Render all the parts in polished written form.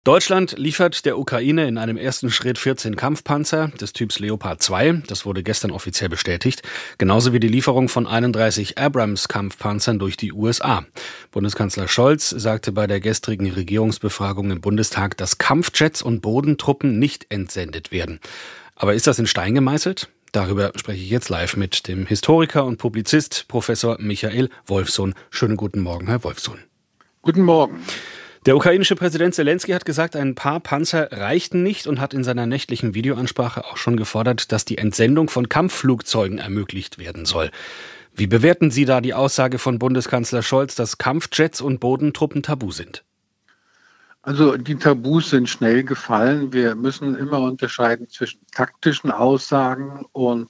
Deutschland liefert der Ukraine in einem ersten Schritt 14 Kampfpanzer des Typs Leopard 2. Das wurde gestern offiziell bestätigt. Genauso wie die Lieferung von 31 Abrams-Kampfpanzern durch die USA. Bundeskanzler Scholz sagte bei der gestrigen Regierungsbefragung im Bundestag, dass Kampfjets und Bodentruppen nicht entsendet werden. Aber ist das in Stein gemeißelt? Darüber spreche ich jetzt live mit dem Historiker und Publizist Professor Michael Wolfsohn. Schönen guten Morgen, Herr Wolfsohn. Guten Morgen. Der ukrainische Präsident Selenskyj hat gesagt, ein paar Panzer reichten nicht und hat in seiner nächtlichen Videoansprache auch schon gefordert, dass die Entsendung von Kampfflugzeugen ermöglicht werden soll. Wie bewerten Sie da die Aussage von Bundeskanzler Scholz, dass Kampfjets und Bodentruppen tabu sind? Also die Tabus sind schnell gefallen. Wir müssen immer unterscheiden zwischen taktischen Aussagen und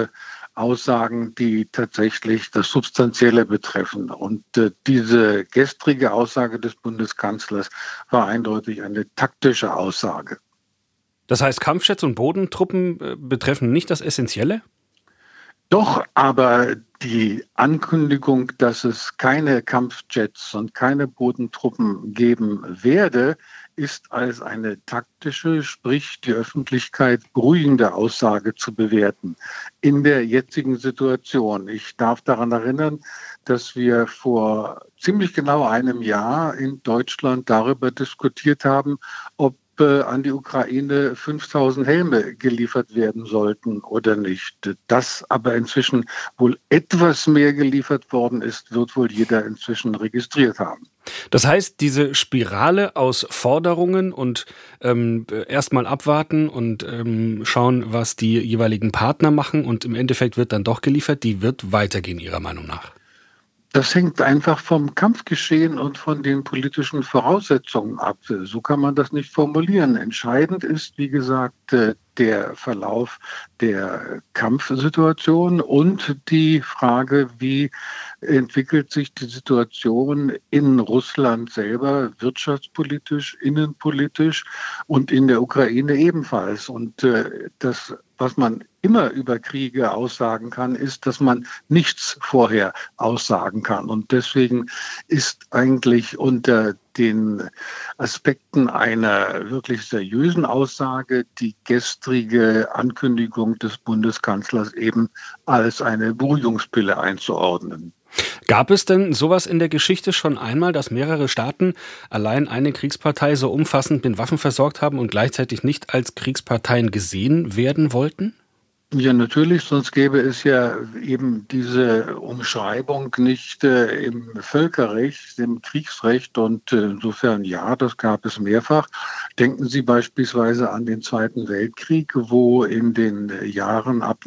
Aussagen, die tatsächlich das Substanzielle betreffen. Und diese gestrige Aussage des Bundeskanzlers war eindeutig eine taktische Aussage. Das heißt, Kampfjets und Bodentruppen betreffen nicht das Essentielle? Doch, aber die Ankündigung, dass es keine Kampfjets und keine Bodentruppen geben werde, ist als eine taktische, sprich die Öffentlichkeit beruhigende Aussage zu bewerten in der jetzigen Situation. Ich darf daran erinnern, dass wir vor ziemlich genau einem Jahr in Deutschland darüber diskutiert haben, ob an die Ukraine 5000 Helme geliefert werden sollten oder nicht. Dass aber inzwischen wohl etwas mehr geliefert worden ist, wird wohl jeder inzwischen registriert haben. Das heißt, diese Spirale aus Forderungen und erstmal abwarten und schauen, was die jeweiligen Partner machen und im Endeffekt wird dann doch geliefert, die wird weitergehen Ihrer Meinung nach? Das hängt einfach vom Kampfgeschehen und von den politischen Voraussetzungen ab. So kann man das nicht formulieren. Entscheidend ist, wie gesagt, der Verlauf der Kampfsituation und die Frage, wie entwickelt sich die Situation in Russland selber, wirtschaftspolitisch, innenpolitisch und in der Ukraine ebenfalls. Und das, was man immer über Kriege aussagen kann, ist, dass man nichts vorher aussagen kann. Und deswegen ist eigentlich unter den Aspekten einer wirklich seriösen Aussage die gestrige Ankündigung des Bundeskanzlers eben als eine Beruhigungspille einzuordnen. Gab es denn sowas in der Geschichte schon einmal, dass mehrere Staaten allein eine Kriegspartei so umfassend mit Waffen versorgt haben und gleichzeitig nicht als Kriegsparteien gesehen werden wollten? Ja, natürlich, sonst gäbe es ja eben diese Umschreibung nicht im Völkerrecht, im Kriegsrecht. Und insofern, ja, das gab es mehrfach. Denken Sie beispielsweise an den Zweiten Weltkrieg, wo in den Jahren ab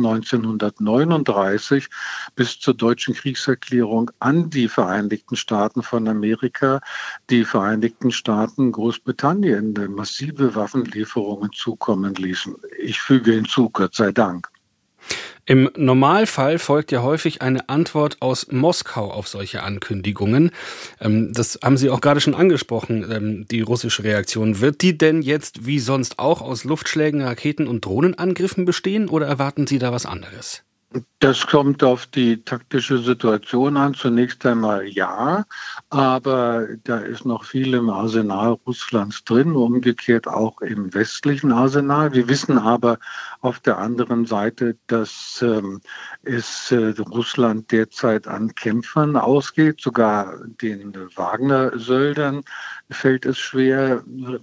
1939 bis zur deutschen Kriegserklärung an die Vereinigten Staaten von Amerika die Vereinigten Staaten Großbritannien massive Waffenlieferungen zukommen ließen. Ich füge hinzu, Gott sei Dank. Im Normalfall folgt ja häufig eine Antwort aus Moskau auf solche Ankündigungen. Das haben Sie auch gerade schon angesprochen, die russische Reaktion. Wird die denn jetzt wie sonst auch aus Luftschlägen, Raketen und Drohnenangriffen bestehen oder erwarten Sie da was anderes? Das kommt auf die taktische Situation an. Zunächst einmal ja, aber da ist noch viel im Arsenal Russlands drin, umgekehrt auch im westlichen Arsenal. Wir wissen aber auf der anderen Seite, dass es Russland derzeit an Kämpfern ausgeht. Sogar den Wagner-Söldern fällt es schwer,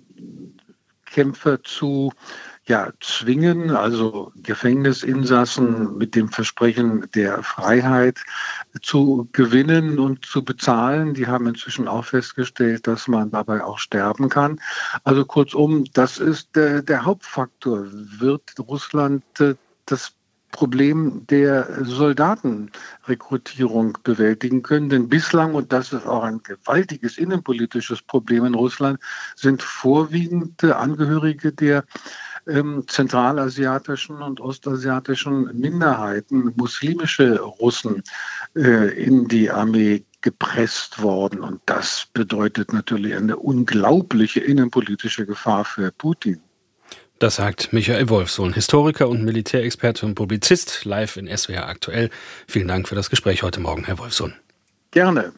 Kämpfer zu zwingen, also Gefängnisinsassen mit dem Versprechen der Freiheit zu gewinnen und zu bezahlen. Die haben inzwischen auch festgestellt, dass man dabei auch sterben kann. Also kurzum, das ist der Hauptfaktor. Wird Russland das Problem der Soldatenrekrutierung bewältigen können. Denn bislang, und das ist auch ein gewaltiges innenpolitisches Problem in Russland, sind vorwiegend Angehörige der zentralasiatischen und ostasiatischen Minderheiten, muslimische Russen, in die Armee gepresst worden. Und das bedeutet natürlich eine unglaubliche innenpolitische Gefahr für Putin. Das sagt Michael Wolfsohn, Historiker und Militärexperte und Publizist, live in SWR aktuell. Vielen Dank für das Gespräch heute Morgen, Herr Wolfsohn. Gerne.